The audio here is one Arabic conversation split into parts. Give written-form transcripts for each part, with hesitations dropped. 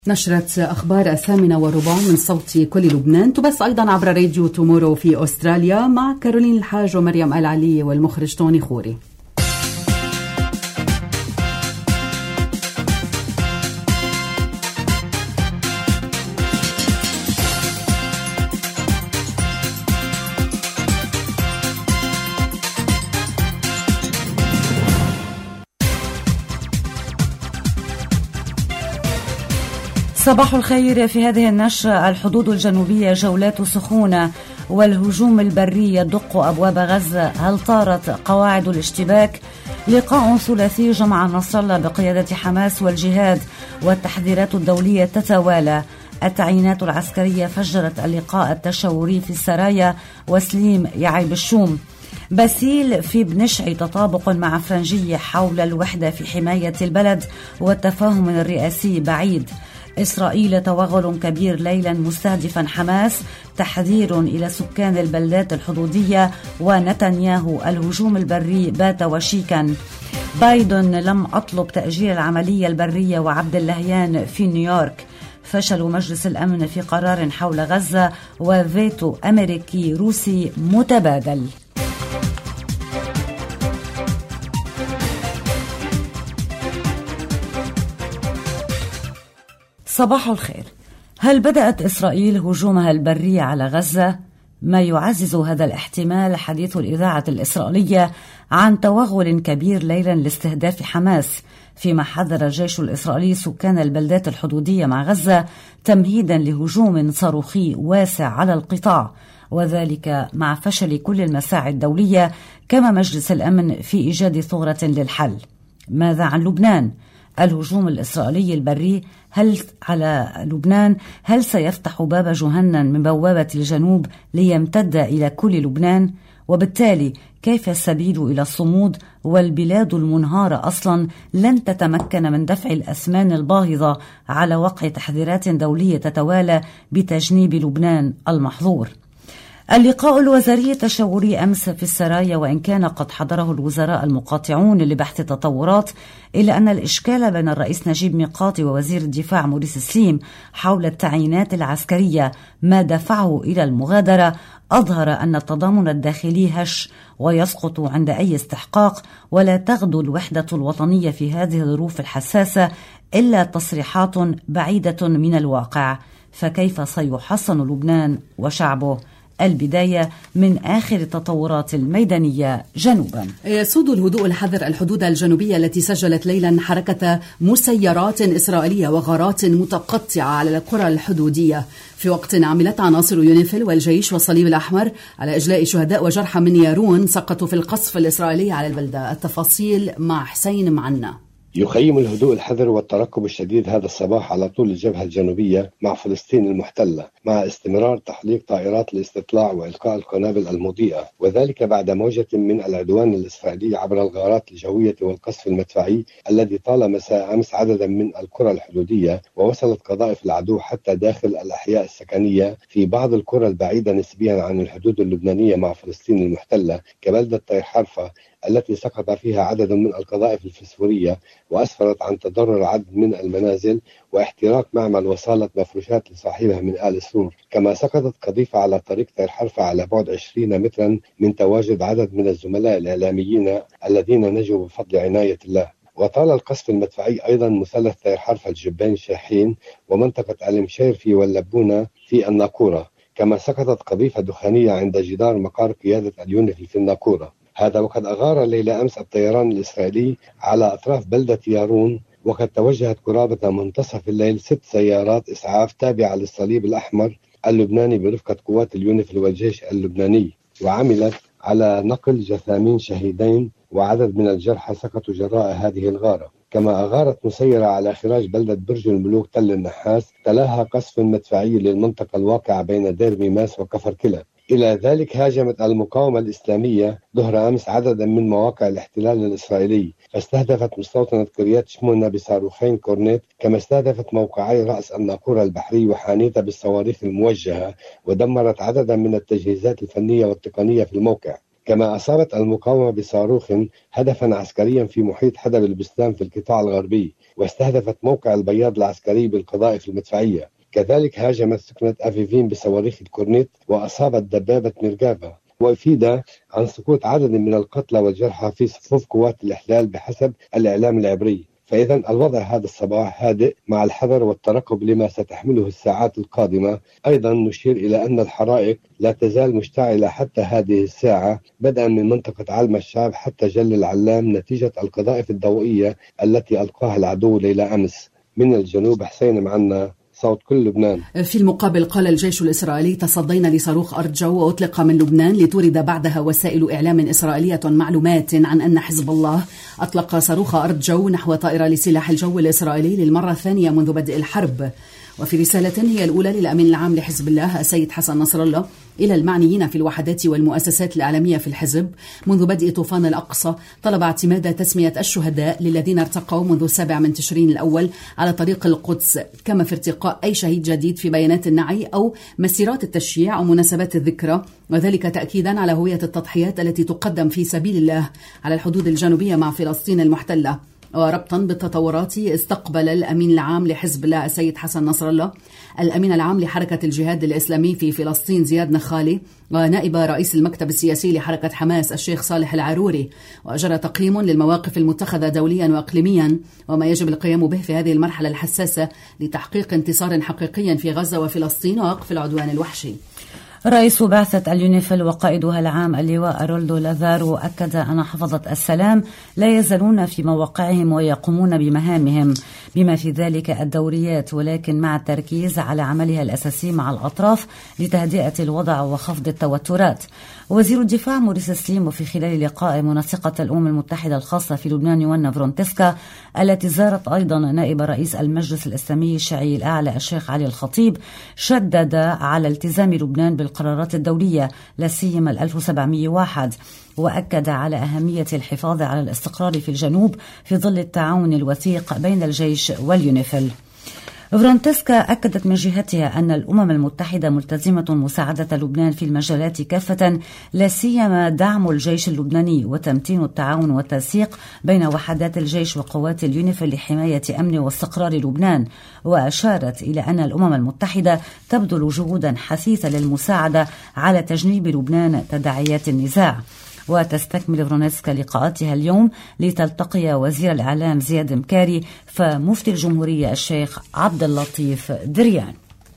نشرة أخبار 8:15 من صوت كل لبنان تبث أيضا عبر راديو تومورو في أستراليا مع كارولين الحاج ومريم العلي والمخرج توني خوري. صباح الخير. في هذه النشرة: الحدود الجنوبية جولات سخونة والهجوم البري يدق أبواب غزة، هل طارت قواعد الاشتباك؟ لقاء ثلاثي جمع نصر الله بقيادة حماس والجهاد والتحذيرات الدولية تتوالى. التعيينات العسكرية فجرت اللقاء التشاوري في السرايا وسليم يعي بالشوم. باسيل في بنشعي تطابق مع فرنجية حول الوحدة في حماية البلد والتفاهم الرئاسي بعيد. إسرائيل توغل كبير ليلا مستهدفا حماس، تحذير إلى سكان البلدات الحدودية. ونتنياهو الهجوم البري بات وشيكا. بايدن لم أطلب تأجيل العملية البرية وعبد اللهيان في نيويورك. فشل مجلس الأمن في قرار حول غزة وفيتو أمريكي روسي متبادل. صباح الخير. هل بدأت إسرائيل هجومها البري على غزة؟ ما يعزز هذا الاحتمال حديث الإذاعة الإسرائيلية عن توغل كبير ليلا لاستهداف حماس، فيما حذر الجيش الإسرائيلي سكان البلدات الحدودية مع غزة تمهيدا لهجوم صاروخي واسع على القطاع، وذلك مع فشل كل المساعي الدولية كما مجلس الأمن في إيجاد ثغرة للحل. ماذا عن لبنان؟ الهجوم الإسرائيلي البري على لبنان هل سيفتح باب جهنم من بوابة الجنوب ليمتد إلى كل لبنان؟ وبالتالي كيف السبيل إلى الصمود والبلاد المنهارة أصلا لن تتمكن من دفع الأثمان الباهظة على وقع تحذيرات دولية تتوالى بتجنيب لبنان المحظور؟ اللقاء الوزاري التشاوري أمس في السرايا، وإن كان قد حضره الوزراء المقاطعون لبحث التطورات، إلا أن الإشكال بين الرئيس نجيب ميقاتي ووزير الدفاع موريس سليم حول التعيينات العسكرية ما دفعه إلى المغادرة أظهر أن التضامن الداخلي هش ويسقط عند أي استحقاق، ولا تغدو الوحدة الوطنية في هذه الظروف الحساسة إلا تصريحات بعيدة من الواقع. فكيف سيحصن لبنان وشعبه؟ البداية من آخر التطورات الميدانية جنوبا. يسود الهدوء الحذر الحدود الجنوبية التي سجلت ليلا حركة مسيرات إسرائيلية وغارات متقطعة على القرى الحدودية، في وقت عملت عناصر يونيفيل والجيش والصليب الأحمر على إجلاء شهداء وجرحى من يارون سقطوا في القصف الإسرائيلي على البلدة. التفاصيل مع حسين معنا. يخيم الهدوء الحذر والترقب الشديد هذا الصباح على طول الجبهة الجنوبية مع فلسطين المحتلة، مع استمرار تحليق طائرات الاستطلاع وإلقاء القنابل المضيئة، وذلك بعد موجة من العدوان الإسرائيلي عبر الغارات الجوية والقصف المدفعي الذي طال مساء أمس عددا من القرى الحدودية، ووصلت قذائف العدو حتى داخل الأحياء السكنية في بعض القرى البعيدة نسبيا عن الحدود اللبنانية مع فلسطين المحتلة كبلدة طير حرفة التي سقط فيها عدد من القذائف الفسفورية وأسفرت عن تضرر عدد من المنازل واحتراق معمل وصالة مفروشات لصاحبها من آل سرور. كما سقطت قذيفة على طريق طير حرفة على بعد 20 مترا من تواجد عدد من الزملاء الإعلاميين الذين نجوا بفضل عناية الله. وطال القصف المدفعي أيضا مثلث طير حرفة الجبين شاحين ومنطقة المشير في واللبونة في الناقورة. كما سقطت قذيفة دخانية عند جدار مقر قيادة اليونيفيل في الناقورة. هذا وقد أغار ليلة أمس الطيران الإسرائيلي على أطراف بلدة يارون، وقد توجهت قرابة منتصف الليل 6 سيارات إسعاف تابعة للصليب الأحمر اللبناني برفقة قوات اليونيفيل والجيش اللبناني، وعملت على نقل جثامين شهيدين وعدد من الجرحى سقطوا جراء هذه الغارة. كما أغارت مسيرة على خراج بلدة برج الملوك تل النحاس، تلاها قصف مدفعي للمنطقة الواقعة بين دير ميماس وكفر كلا. إلى ذلك هاجمت المقاومة الإسلامية ظهر أمس عددا من مواقع الاحتلال الإسرائيلي، فاستهدفت مستوطنة قرية شمونة بصاروخين كورنيت، كما استهدفت موقعي رأس الناقورة البحري وحانيتا بالصواريخ الموجهة، ودمرت عددا من التجهيزات الفنية والتقنية في الموقع. كما أصابت المقاومة بصاروخ هدفا عسكريا في محيط حدب البستان في القطاع الغربي، واستهدفت موقع البياض العسكري بالقذائف المدفعية. كذلك هاجمت سكنة أفيفين بصواريخ الكورنيت وأصابت دبابة ميركافا. وأفيد عن سقوط عدد من القتلى والجرحى في صفوف قوات الاحتلال بحسب الإعلام العبري. فإذا الوضع هذا الصباح هادئ مع الحذر والترقب لما ستحمله الساعات القادمة. أيضا نشير إلى أن الحرائق لا تزال مشتعلة حتى هذه الساعة، بدءا من منطقة علم الشعب حتى جل العلام، نتيجة القذائف الضوئية التي ألقاها العدو ليلة أمس. من الجنوب حسين معنا، صوت كل لبنان. في المقابل قال الجيش الإسرائيلي: تصدينا لصاروخ أرض جو وأطلق من لبنان، لتورد بعدها وسائل إعلام إسرائيلية معلومات عن أن حزب الله أطلق صاروخ أرض جو نحو طائرة لسلاح الجو الإسرائيلي للمرة الثانية منذ بدء الحرب. وفي رسالة هي الأولى للأمين العام لحزب الله السيد حسن نصر الله إلى المعنيين في الوحدات والمؤسسات الإعلامية في الحزب منذ بدء طوفان الأقصى، طلب اعتماد تسمية الشهداء للذين ارتقوا منذ 7 تشرين الأول على طريق القدس، كما في ارتقاء أي شهيد جديد في بيانات النعي أو مسيرات التشييع أو مناسبات الذكرى، وذلك تأكيدا على هوية التضحيات التي تقدم في سبيل الله على الحدود الجنوبية مع فلسطين المحتلة. وربطا بالتطورات، استقبل الأمين العام لحزب الله السيد حسن نصر الله الأمين العام لحركة الجهاد الإسلامي في فلسطين زياد نخالي ونائب رئيس المكتب السياسي لحركة حماس الشيخ صالح العروري، وأجرى تقييم للمواقف المتخذة دوليا وإقليميا وما يجب القيام به في هذه المرحلة الحساسة لتحقيق انتصار حقيقي في غزة وفلسطين ووقف العدوان الوحشي. رئيس بعثة اليونيفيل وقائدها العام اللواء أرولدو لازارو أكد أن حفظة السلام لا يزالون في مواقعهم ويقومون بمهامهم بما في ذلك الدوريات، ولكن مع التركيز على عملها الأساسي مع الأطراف لتهدئة الوضع وخفض التوترات. وزير الدفاع موريس سليم وفي خلال لقاء منسقة الأمم المتحدة الخاصة في لبنان يونا فرونتسكا التي زارت أيضا نائب رئيس المجلس الإسلامي الشيعي الأعلى الشيخ علي الخطيب، شدد على التزام لبنان بالقرارات الدولية لا سيما 1701، وأكد على أهمية الحفاظ على الاستقرار في الجنوب في ظل التعاون الوثيق بين الجيش واليونيفيل. فرونتسكا أكدت من جهتها أن الأمم المتحدة ملتزمة مساعدة لبنان في المجالات كافة، لا سيما دعم الجيش اللبناني وتمتين التعاون والتنسيق بين وحدات الجيش وقوات اليونيفيل لحماية أمن واستقرار لبنان. وأشارت إلى أن الأمم المتحدة تبذل جهودا حثيثة للمساعدة على تجنيب لبنان تداعيات النزاع. وتستكمل فرونتسكا لقاءاتها اليوم لتلتقي وزير الإعلام زياد مكاري فمفتي الجمهورية الشيخ عبد اللطيف دريان.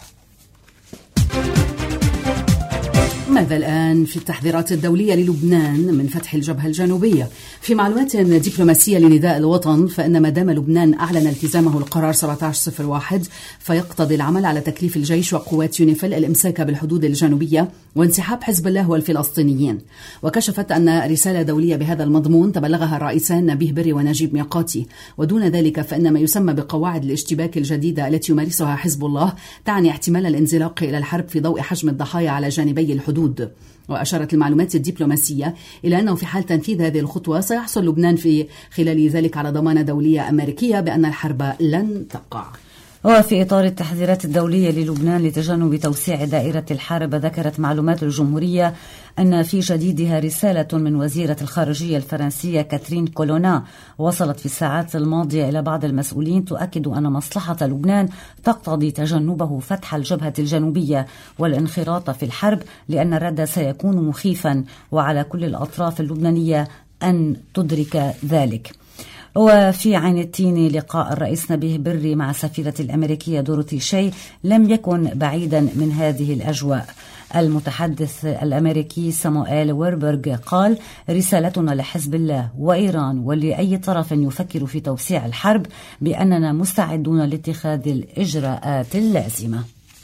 ماذا الآن في التحذيرات الدولية للبنان من فتح الجبهة الجنوبية؟ في معلومات دبلوماسية لنداء الوطن، فإن ما دام لبنان أعلن التزامه القرار 1701 فيقتضي العمل على تكليف الجيش وقوات يونيفيل الإمساك بالحدود الجنوبية وانسحاب حزب الله والفلسطينيين. وكشفت أن رسالة دولية بهذا المضمون تبلغها الرئيسان نبيه بري ونجيب ميقاتي. ودون ذلك فإن ما يسمى بقواعد الاشتباك الجديدة التي يمارسها حزب الله تعني احتمال الانزلاق إلى الحرب في ضوء حجم الضحايا على جانبي الحدود. وأشارت المعلومات الدبلوماسية إلى أنه في حال تنفيذ هذه الخطوة سيحصل لبنان في خلال ذلك على ضمانة دولية أمريكية بأن الحرب لن تقع. وفي إطار التحذيرات الدولية للبنان لتجنب توسيع دائرة الحرب، ذكرت معلومات الجمهورية أن في جديدها رسالة من وزيرة الخارجية الفرنسية كاترين كولونا وصلت في الساعات الماضية إلى بعض المسؤولين تؤكد أن مصلحة لبنان تقتضي تجنبه فتح الجبهة الجنوبية والانخراط في الحرب، لأن الرد سيكون مخيفا وعلى كل الأطراف اللبنانية أن تدرك ذلك. وفي عين التين لقاء الرئيس نبيه بري مع السفيرة الأمريكية دورothy شي لم يكن بعيدا من هذه الأجواء. المتحدث الأمريكي سامويل ويربرغ قال: رسالتنا لحزب الله وإيران ولأي طرف يفكر في توسيع الحرب بأننا مستعدون لاتخاذ الإجراءات اللازمة.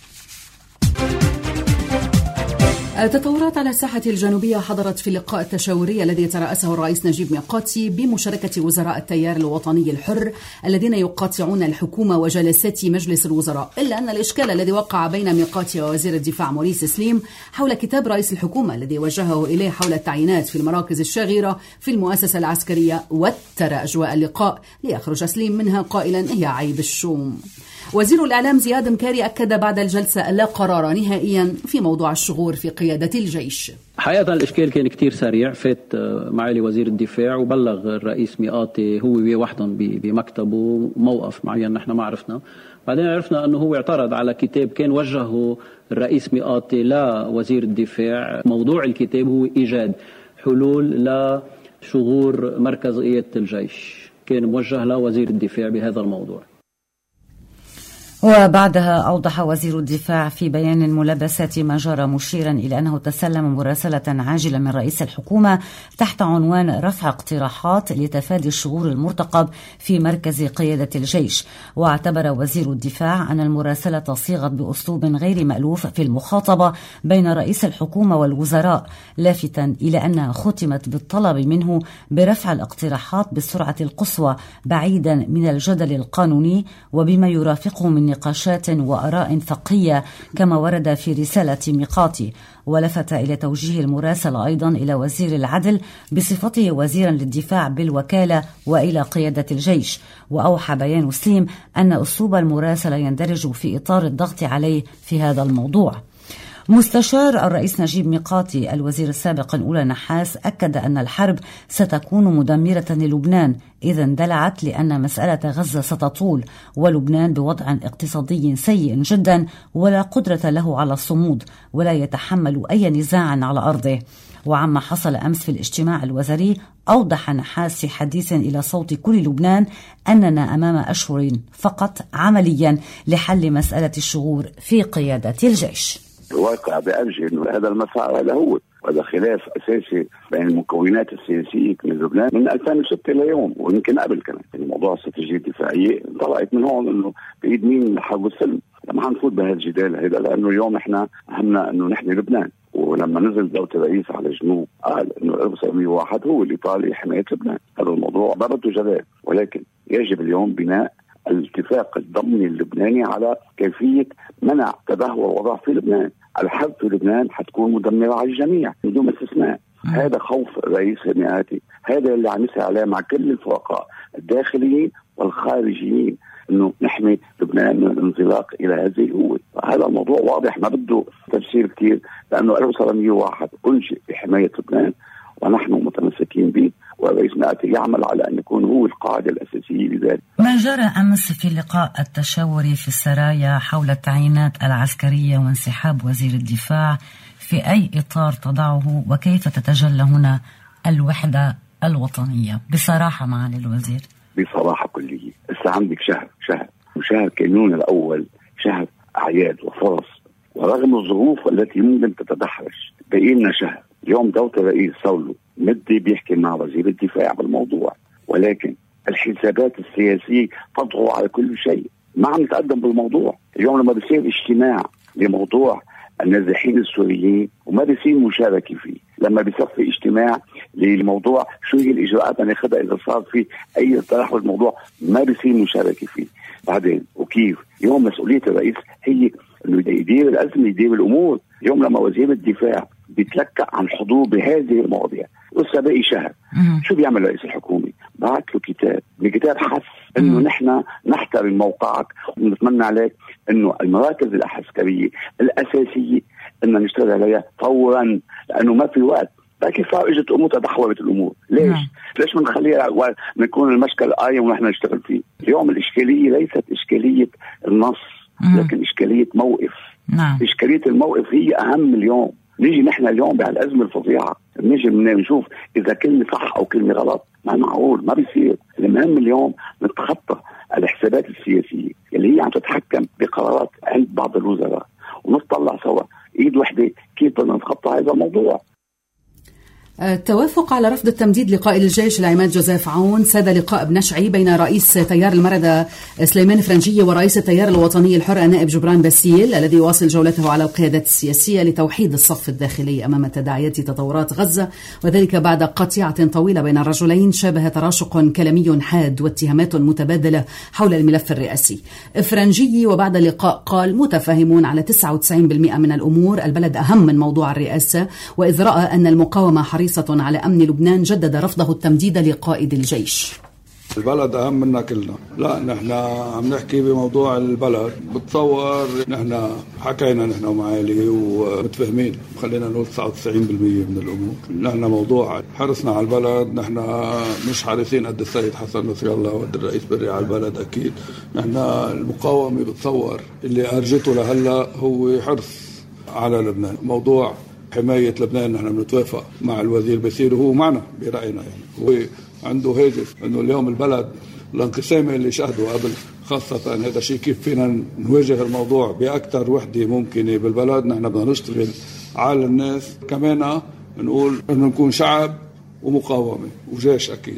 التطورات على الساحة الجنوبية حضرت في اللقاء التشاوري الذي ترأسه الرئيس نجيب ميقاتي بمشاركة وزراء التيار الوطني الحر الذين يقاطعون الحكومة وجلسات مجلس الوزراء، إلا أن الإشكال الذي وقع بين ميقاتي ووزير الدفاع موريس سليم حول كتاب رئيس الحكومة الذي وجهه إليه حول التعيينات في المراكز الشاغرة في المؤسسة العسكرية، وتر أجواء اللقاء ليخرج سليم منها قائلا: هي عيب الشوم. وزير الإعلام زياد مكاري أكد بعد الجلسة ألا قرار نهائيا في موضوع الشغور في قيادة الجيش. حقيقة الإشكال كان كتير سريع. فات معالي وزير الدفاع وبلغ الرئيس ميقاتي هو وحدهم بمكتبه موقف معين نحن ما عرفنا. بعدين عرفنا أنه هو اعترض على كتاب كان وجهه الرئيس ميقاتي لوزير الدفاع. موضوع الكتاب هو إيجاد حلول لشغور مركز قيادة الجيش، كان موجه لوزير الدفاع بهذا الموضوع. وبعدها أوضح وزير الدفاع في بيان الملابسات ما جرى، مشيرا إلى أنه تسلم مراسلة عاجلة من رئيس الحكومة تحت عنوان رفع اقتراحات لتفادي الشغور المرتقب في مركز قيادة الجيش. واعتبر وزير الدفاع أن المراسلة صيغت بأسلوب غير مألوف في المخاطبة بين رئيس الحكومة والوزراء، لافتا إلى أنها ختمت بالطلب منه برفع الاقتراحات بالسرعة القصوى بعيدا من الجدل القانوني وبما يرافقه من نقاشات وآراء فقهية كما ورد في رسالة ميقاتي. ولفت إلى توجيه المراسلة أيضا إلى وزير العدل بصفته وزيرا للدفاع بالوكالة وإلى قيادة الجيش. وأوحى بيان سليم أن أسلوب المراسلة يندرج في إطار الضغط عليه في هذا الموضوع. مستشار الرئيس نجيب ميقاتي الوزير السابق الأولى نحاس أكد أن الحرب ستكون مدمرة للبنان إذا اندلعت، لأن مسألة غزة ستطول ولبنان بوضع اقتصادي سيء جدا ولا قدرة له على الصمود ولا يتحمل أي نزاع على أرضه. وعما حصل أمس في الاجتماع الوزاري أوضح نحاس في حديث إلى صوت كل لبنان أننا أمام أشهر فقط عمليا لحل مسألة الشغور في قيادة الجيش. الواقع بأرجي أنه هذا المسار هذا هو، وهذا خلاف أساسي بين المكونات السياسية من لبنان من 2006 ليوم، ويمكن قبل كمان. موضوع الاستراتيجية الدفاعية طلعت من هون أنه بإيد مين حرب السلم. لما حنفوت بهذا الجدال هذا، لأنه اليوم إحنا أهمنا أنه نحمي لبنان. ولما نزل دولة الرئيس على الجنوب قال أنه 1901 هو اللي طالع حماية لبنان. هذا الموضوع ما بده جدال، ولكن يجب اليوم بناء الاتفاق الضمني اللبناني على كيفية منع تدهور الوضع في لبنان. الحرب في لبنان حتكون مدمرة على الجميع بدون استثناء. هذا خوف الرئيس ميقاتي، هذا اللي عم يسعى عليه مع كل الفرقاء الداخليين والخارجيين، انه نحمي لبنان من الانزلاق الى هذه القوة. هذا الموضوع واضح ما بده تفسير كثير، لانه 1901 انشئ بحماية لبنان ونحن متمسكين به، والرئيس ميقاتي يعمل على أن يكون هو القاعدة الأساسية لذلك. ما جرى أمس في اللقاء التشاوري في السرايا حول التعيينات العسكرية وانسحاب وزير الدفاع في أي إطار تضعه، وكيف تتجلى هنا الوحدة الوطنية؟ بصراحة معالي الوزير، بصراحة كلية. هسه عندك شهر كانون الأول، شهر أعياد وفرص، ورغم الظروف التي ممكن تتدحرج بقينا شهر. اليوم دولة الرئيس صولو مدي بيحكي مع وزير الدفاع بالموضوع، ولكن الحسابات السياسية تطغى على كل شيء. ما عم نتقدم بالموضوع. اليوم لما بيصير اجتماع لموضوع النازحين السوريين وما بيصير مشاركة فيه، لما بيصفي اجتماع لموضوع شو هي الإجراءات اللي ناخذها إذا صار في أي تدخل الموضوع، ما بيصير مشاركة فيه. بعدين وكيف اليوم مسؤولية الرئيس هي إنه يدير الأزمة، يدير الأمور. اليوم لما وزير الدفاع بيتلكأ عن حضور بهذه المواضيع ولسه باقي شهر، شو بيعمل رئيس الحكومة؟ بعت له كتاب حث انه نحن نحترم موقعك ونتمنى عليك انه المراكز العسكرية الاساسية ان نشتغل عليها فورا، لانه ما في وقت. لكن صار اجت امور تدحورت الامور. ليش بنخليها نكون المشكل قايم ونحن نشتغل فيه؟ اليوم الاشكالية ليست اشكالية النص، لكن اشكالية موقف. اشكالية الموقف هي اهم اليوم. نيجي نحن اليوم بهالأزمة الفظيعة نيجي نشوف إذا كلمة صح أو كلمة غلط، ما معقول، ما بيصير. المهم اليوم نتخطى الحسابات السياسية اللي هي عم تتحكم بقرارات عند بعض الوزراء، ونطلع سوا إيد وحدة كيف بدنا نتخطى هذا الموضوع. التوافق على رفض التمديد لقائد الجيش العماد جوزيف عون ساد لقاء بنشعي بين رئيس تيار المردة سليمان فرنجية ورئيس التيار الوطني الحر النائب جبران باسيل، الذي يواصل جولته على القيادات السياسية لتوحيد الصف الداخلي أمام تداعيات تطورات غزة، وذلك بعد قطيعة طويلة بين الرجلين شابه تراشق كلامي حاد واتهامات متبادلة حول الملف الرئاسي. فرنجي وبعد اللقاء قال: متفاهمون على 99% من الأمور، البلد أهم من موضوع الرئاسة، وإذ رأى أن المقاومة حريصة على أمن لبنان جدد رفضه التمديد لقائد الجيش. البلد أهم منا كلنا. لا نحن عم نحكي بموضوع البلد، بتصور نحن حكينا نحن ومعالي ومتفاهمين، خلينا نقول 99% من الأمور. نحن موضوع حرصنا على البلد، نحن مش حارسين قد السيد حسن نصر الله وقد الرئيس بري على البلد. أكيد نحن المقاومة بتصور اللي أرجته لهلا هو حرص على لبنان. موضوع حماية لبنان نحن بنتوافق مع الوزير بصير وهو معنا برأينا، يعني هو عنده هاجس انه اليوم البلد الانقسام اللي شهدوا قبل، خاصة هذا شيء كيف فينا نواجه الموضوع بأكثر وحدة ممكنة بالبلد. نحن بدنا نشتغل على الناس، كمان نقول انه نكون شعب ومقاومة وجيش. أكيد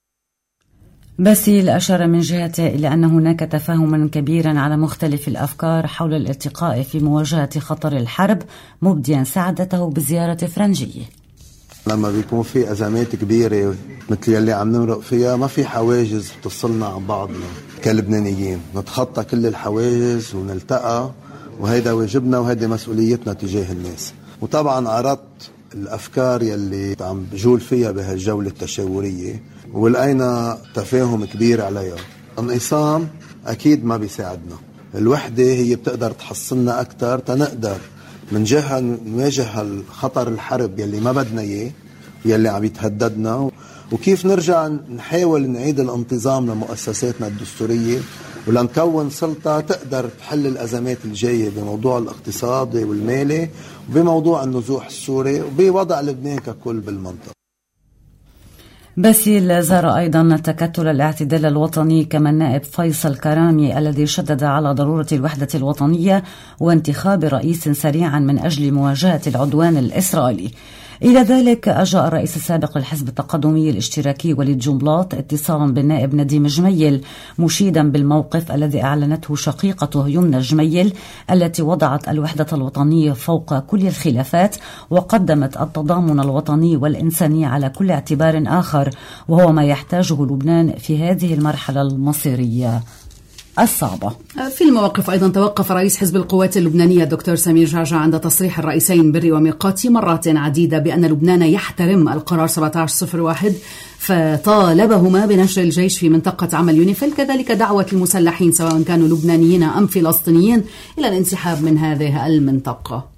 باسيل أشار من جهته إلى أن هناك تفاهما كبيرا على مختلف الأفكار حول الالتقاء في مواجهة خطر الحرب، مبديا سعادته بزيارة فرنجية. لما بيكون في أزمات كبيرة مثل يلي عم نمرق فيها، ما في حواجز بتصلنا عن بعضنا كلبنانيين، نتخطى كل الحواجز ونلتقى، وهيدا واجبنا وهيدا مسؤوليتنا تجاه الناس. وطبعا عرضت الأفكار يلي عم بجول فيها بهالجولة التشاورية ولقينا تفاهم كبير عليها. انقسام أكيد ما بيساعدنا، الوحدة هي بتقدر تحصلنا أكتر تنقدر من جهة نواجه الخطر الحرب يلي ما بدنا إياه يلي عم يتهددنا، وكيف نرجع نحاول نعيد الانتظام لمؤسساتنا الدستورية ولنكون سلطة تقدر تحل الأزمات الجاية بموضوع الاقتصادي والمالي وبموضوع النزوح السوري وبوضع لبنان ككل بالمنطقة. باسيل زار أيضا تكتل الاعتدال الوطني كما النائب فيصل كرامي الذي شدد على ضرورة الوحدة الوطنية وانتخاب رئيس سريعا من أجل مواجهة العدوان الإسرائيلي. إلى ذلك أجرى الرئيس السابق للحزب التقدمي الاشتراكي وليد جنبلاط اتصالا بالنائب نديم جميل مشيدا بالموقف الذي أعلنته شقيقته يمنى جميل التي وضعت الوحدة الوطنية فوق كل الخلافات وقدمت التضامن الوطني والإنساني على كل اعتبار آخر، وهو ما يحتاجه لبنان في هذه المرحلة المصيرية الصعبة. في المواقف أيضا توقف رئيس حزب القوات اللبنانية الدكتور سمير جعجع عند تصريح الرئيسين بري وميقاتي مرات عديدة بأن لبنان يحترم القرار 1701 فطالبهما بنشر الجيش في منطقة عمل يونيفيل، كذلك دعوة المسلحين سواء كانوا لبنانيين أم فلسطينيين إلى الانسحاب من هذه المنطقة.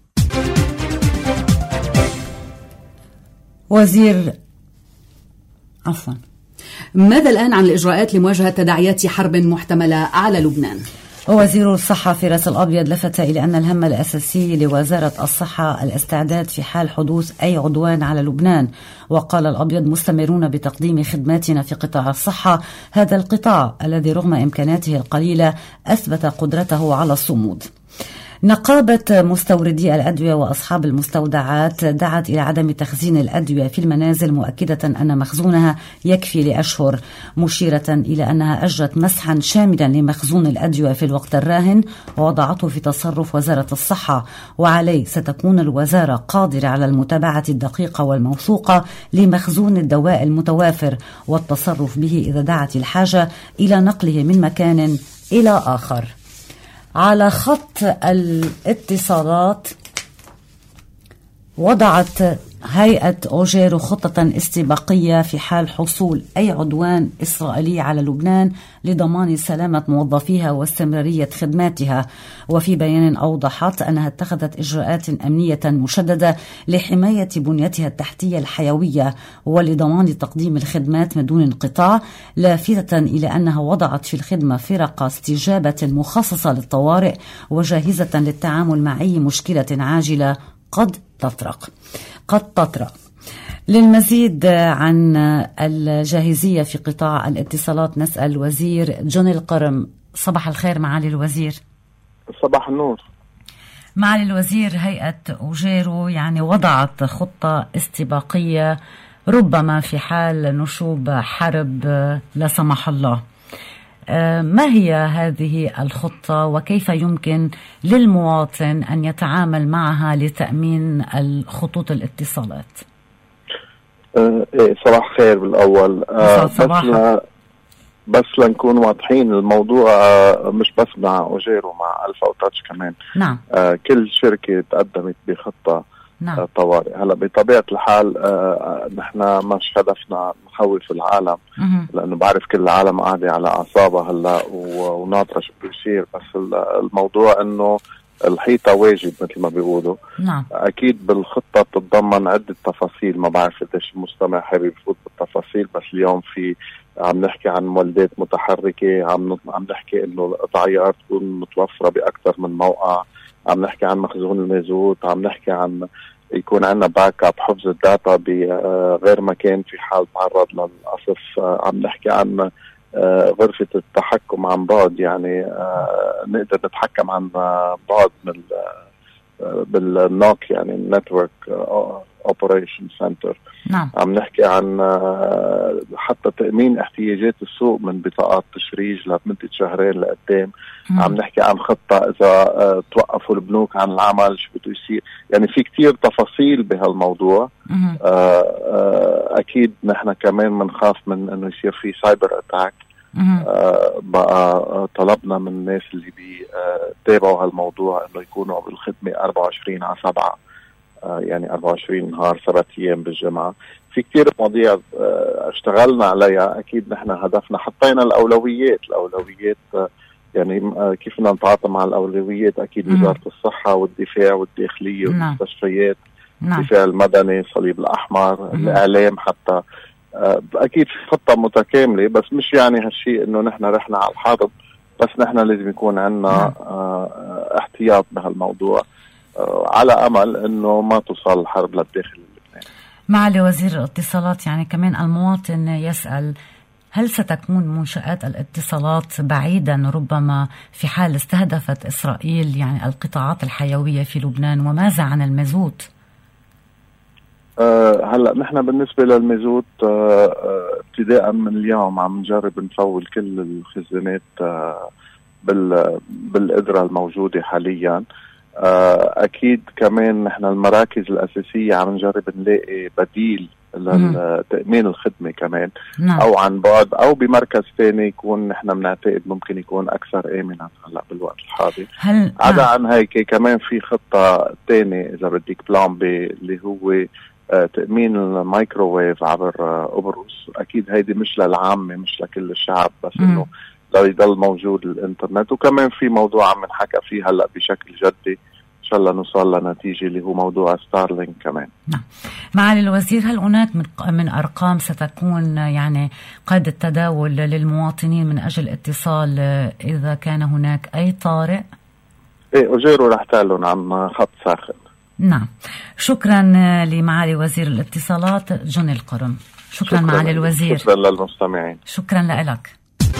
ماذا الآن عن الإجراءات لمواجهة تداعيات حرب محتملة على لبنان؟ وزير الصحة فراس الأبيض لفت إلى أن الهم الأساسي لوزارة الصحة الاستعداد في حال حدوث أي عدوان على لبنان. وقال الأبيض: مستمرون بتقديم خدماتنا في قطاع الصحة، هذا القطاع الذي رغم إمكاناته القليلة أثبت قدرته على الصمود. نقابة مستوردي الأدوية وأصحاب المستودعات دعت إلى عدم تخزين الأدوية في المنازل، مؤكدة أن مخزونها يكفي لأشهر، مشيرة إلى أنها أجرت مسحا شاملا لمخزون الأدوية في الوقت الراهن ووضعته في تصرف وزارة الصحة، وعليه ستكون الوزارة قادرة على المتابعة الدقيقة والموثوقة لمخزون الدواء المتوافر والتصرف به إذا دعت الحاجة إلى نقله من مكان إلى آخر. على خط الاتصالات وضعت هيئة أوجيرو خطة استباقية في حال حصول أي عدوان إسرائيلي على لبنان لضمان سلامة موظفيها واستمرارية خدماتها. وفي بيان أوضحت أنها اتخذت إجراءات أمنية مشددة لحماية بنيتها التحتية الحيوية ولضمان تقديم الخدمات من دون انقطاع، لافتة إلى أنها وضعت في الخدمة فرق استجابة مخصصة للطوارئ وجاهزة للتعامل مع أي مشكلة عاجلة قد تطرأ. للمزيد عن الجاهزية في قطاع الاتصالات نسأل الوزير جون القرم. صباح الخير معالي الوزير. صباح النور. معالي الوزير، هيئة أوجيرو وضعت خطة استباقية ربما في حال نشوب حرب لا سمح الله. ما هي هذه الخطة وكيف يمكن للمواطن أن يتعامل معها لتأمين الخطوط الاتصالات؟ صباح خير بالأول. بس لنكون واضحين، الموضوع مش بس مع أوجيرو، مع ألفا وتاتش كمان. نعم. كل شركة تقدمت بخطة نعم. طوارئ. هلا بطبيعة الحال نحن مش هدفنا نخوف العالم، لأنه بعرف كل العالم قاعدة على أعصابها هلا وناطرة شو بده يصير، بس الموضوع إنه الحيطة واجب مثل ما بيقولوا. نعم. أكيد بالخطة تتضمن عدة تفاصيل، ما بعرف قديش المستمع حابب يفوت بالتفاصيل، بس اليوم عم نحكي عن مولدات متحركة، عم نحكي إنه القطعيات تكون متوفرة بأكثر من موقع، عم نحكي عن مخزون المازوت، عم نحكي عن يكون عندنا باك اب حفظ الداتا بغير مكان في حال تعرض للقصف، عم نحكي عن غرفة التحكم عن بعد، يعني نقدر نتحكم عن بعد من بالنوك، يعني النتورك اوبريشن سنتر. نعم. عم نحكي عن حتى تأمين احتياجات السوق من بطاقات تشريج لمدة شهرين لقدام. عم نحكي عن خطة إذا توقفوا البنوك عن العمل شو بده يصير، يعني في كتير تفاصيل بهالموضوع. أكيد نحن كمان منخاف من إنه يصير في سايبر أتاك. بقى طلبنا من الناس اللي بيتابعوا هالموضوع إنه يكونوا بالخدمة 24/7، يعني 24 نهار 7 أيام بالجمعة. في كتير مواضيع اشتغلنا عليها. أكيد نحن هدفنا حطينا الأولويات يعني كيف بدنا نتعاطى مع الأولويات. أكيد وزارة الصحة والدفاع والداخلية والمستشفيات، الدفاع المدني، الصليب الأحمر، الإعلام حتى. أكيد في خطة متكاملة، بس مش يعني هالشيء إنه نحن رحنا على الحرب، بس نحن لازم يكون عندنا احتياط بهالموضوع على أمل إنه ما توصل الحرب للداخل اللبناني. معالي وزير الاتصالات، يعني كمان المواطن يسأل هل ستكون منشآت الاتصالات بعيدا ربما في حال استهدفت إسرائيل يعني القطاعات الحيوية في لبنان، وماذا عن المازوت؟ هلا نحن بالنسبة للمازوت ابتداء من اليوم عم نجرب نفول كل الخزانات بالقدرة الموجودة حاليا. أكيد كمان نحن المراكز الأساسية عم نجرب نلاقي بديل لتأمين الخدمة كمان. نعم. أو عن بعد أو بمركز ثاني يكون نحن بنعتقد ممكن يكون أكثر آمنا هلا بالوقت الحاضر. عدا عن هيك كمان في خطة تانية إذا بدك بلان بي اللي هو تأمين الميكروويف عبر قبرص. أكيد هيدي مش للعامة، مش لكل الشعب، بس إنه لو يضل موجود الإنترنت. وكمان في موضوع عم نحكى فيه هلأ بشكل جدي إن شاء الله نوصل لنتيجة اللي هو موضوع ستارلينك كمان. نعم. معالي الوزير، هل هناك من أرقام ستكون يعني قيد التداول للمواطنين من أجل اتصال إذا كان هناك أي طارئ؟ إيه، أجيروا رح تعلن عن خط ساخن. نعم. شكرا لمعالي وزير الاتصالات جوني القرم. شكرا معالي الوزير. شكرا للمستمعين. شكرا لك.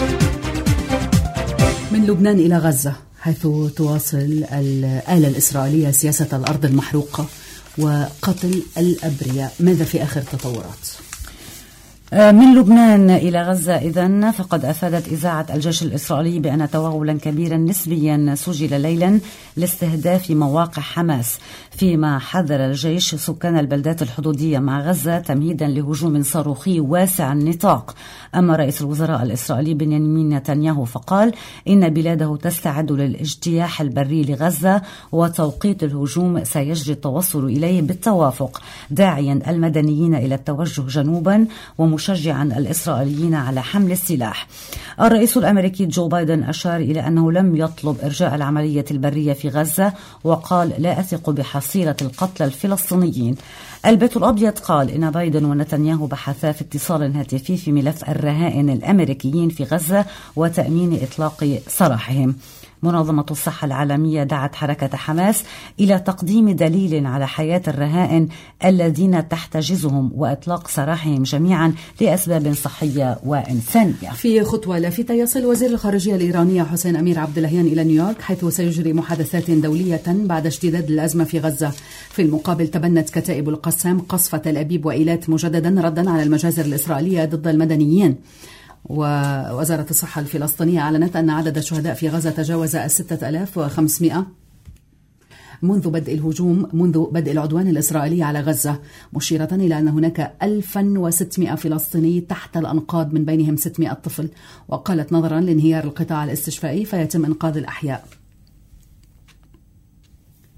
من لبنان إلى غزة، حيث تواصل الآلة الإسرائيلية سياسة الأرض المحروقة وقتل الأبرياء. ماذا في آخر التطورات؟ من لبنان إلى غزة إذن، فقد أفادت إذاعة الجيش الإسرائيلي بأن توغلا كبيرا نسبيا سجل ليلا لاستهداف مواقع حماس، فيما حذر الجيش سكان البلدات الحدودية مع غزة تمهيدا لهجوم صاروخي واسع النطاق. أما رئيس الوزراء الإسرائيلي بنيامين نتنياهو فقال إن بلاده تستعد للاجتياح البري لغزة، وتوقيت الهجوم سيجري التوصل إليه بالتوافق، داعيا المدنيين إلى التوجه جنوبا ومشجعا الإسرائيليين على حمل السلاح. الرئيس الأمريكي جو بايدن أشار إلى أنه لم يطلب إرجاء العملية البرية في غزة، وقال لا أثق بحصيلة القتلى الفلسطينيين. البيت الأبيض قال إن بايدن ونتنياهو بحثا في اتصال هاتفي في ملف الرهائن الأمريكيين في غزة وتأمين إطلاق سراحهم. منظمة الصحة العالمية دعت حركة حماس إلى تقديم دليل على حياة الرهائن الذين تحتجزهم وإطلاق سراحهم جميعا لأسباب صحية وإنسانية. في خطوة لافتة، يصل وزير الخارجية الإيرانية حسين أمير عبد اللهيان إلى نيويورك، حيث سيجري محادثات دولية بعد اشتداد الأزمة في غزة. في المقابل تبنت كتائب القسام قصف تل أبيب وإيلات مجددا ردا على المجازر الإسرائيلية ضد المدنيين. ووزارة الصحة الفلسطينية أعلنت أن عدد الشهداء في غزة تجاوز 6500 منذ بدء العدوان الإسرائيلي على غزة، مشيرة إلى أن هناك 1600 فلسطيني تحت الأنقاض، من بينهم 600 طفل. وقالت نظرا لانهيار القطاع الاستشفائي فيتم إنقاذ الأحياء.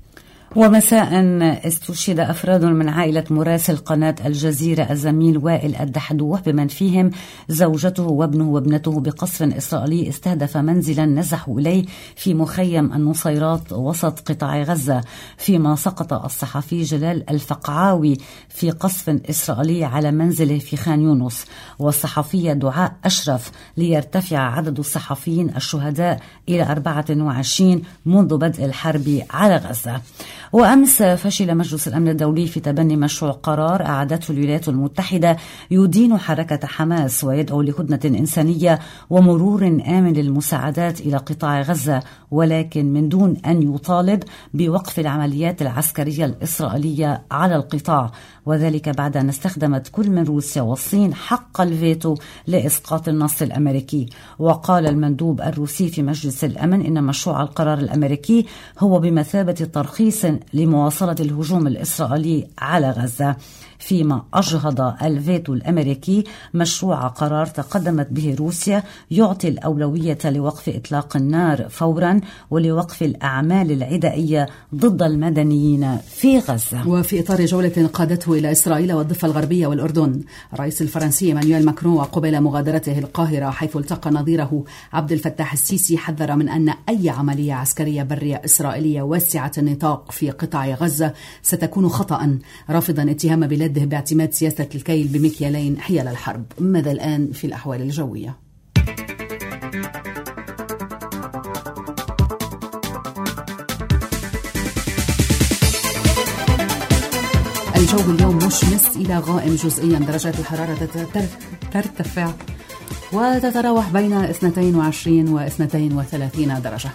ومساء استشهد أفراد من عائلة مراسل قناة الجزيرة الزميل وائل الدحدوح بمن فيهم زوجته وابنه وابنته بقصف إسرائيلي استهدف منزلا نزحوا إليه في مخيم النصيرات وسط قطاع غزة، فيما سقط الصحفي جلال الفقعاوي في قصف إسرائيلي على منزله في خان يونس، والصحفية دعاء أشرف ليرتفع عدد الصحفيين الشهداء إلى 24 منذ بدء الحرب على غزة. وأمس فشل مجلس الأمن الدولي في تبني مشروع قرار أعدته الولايات المتحدة يدين حركة حماس ويدعو لهدنة إنسانية ومرور آمن للمساعدات إلى قطاع غزة، ولكن من دون أن يطالب بوقف العمليات العسكرية الإسرائيلية على القطاع، وذلك بعد أن استخدمت كل من روسيا والصين حق الفيتو لإسقاط النص الأمريكي. وقال المندوب الروسي في مجلس الأمن إن مشروع القرار الأمريكي هو بمثابة ترخيص لمواصلة الهجوم الإسرائيلي على غزة، فيما أجهض الفيتو الأمريكي مشروع قرار تقدمت به روسيا يعطي الأولوية لوقف إطلاق النار فورا ولوقف الأعمال العدائية ضد المدنيين في غزة. وفي إطار جولة قادته إلى إسرائيل والضفة الغربية والأردن، الرئيس الفرنسي إيمانويل ماكرون وقبل مغادرته القاهرة حيث التقى نظيره عبد الفتاح السيسي حذر من أن أي عملية عسكرية برية إسرائيلية واسعة النطاق في قطاع غزة ستكون خطأ، رافضا اتهام بلاده باعتماد سياسة الكيل بمكيالين حيال الحرب. ماذا الآن في الأحوال الجوية؟ الجو اليوم مشمس إلى غائم جزئيا، درجات الحرارة ترتفع وتتراوح بين 22 و 32 درجة.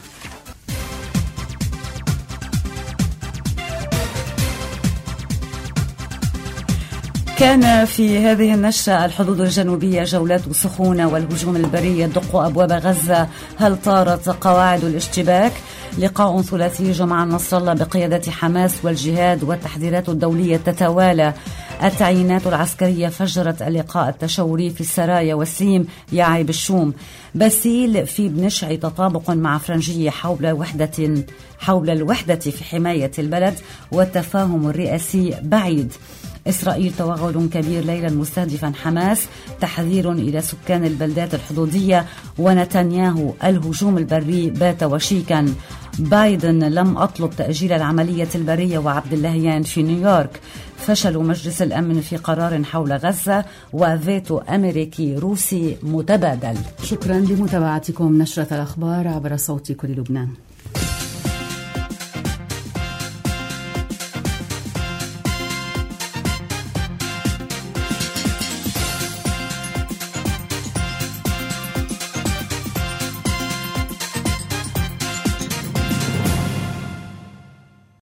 كان في هذه النشرة الحدود الجنوبية جولات سخونة والهجوم البري يدق أبواب غزة، هل طارت قواعد الاشتباك؟ لقاء ثلاثي جمع نصر الله بقيادة حماس والجهاد والتحذيرات الدولية تتوالى، التعيينات العسكرية فجرت اللقاء التشاوري في السرايا والسيم يعي بالشوم، باسيل في بنشع تطابق مع فرنجية حول الوحدة في حماية البلد والتفاهم الرئاسي بعيد، إسرائيل توغل كبير ليلا مستهدفا حماس، تحذير إلى سكان البلدات الحدودية، ونتنياهو الهجوم البري بات وشيكا، بايدن لم أطلب تأجيل العملية البرية وعبد اللهيان في نيويورك، فشل مجلس الأمن في قرار حول غزة، وفيتو أمريكي روسي متبادل. شكرا لمتابعتكم نشرة الأخبار عبر صوت كل لبنان.